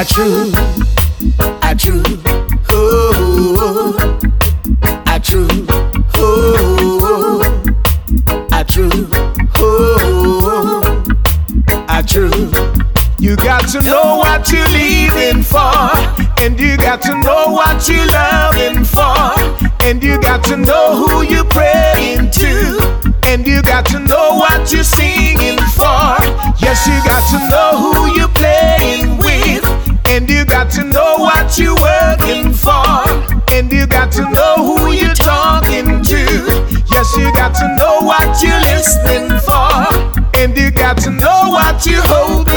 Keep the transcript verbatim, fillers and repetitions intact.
I true, I true, oh, I true, oh, I true, oh, I true. You got to know what you're living for, and you got to know what you're loving for, and you got to know who you're praying to, and you got to know what you're singing for. Yes, you got to know who you're playing with, and you got to know what you're working for, and you got to know who you're talking to. Yes, you got to know what you're listening for, and you got to know what you're holding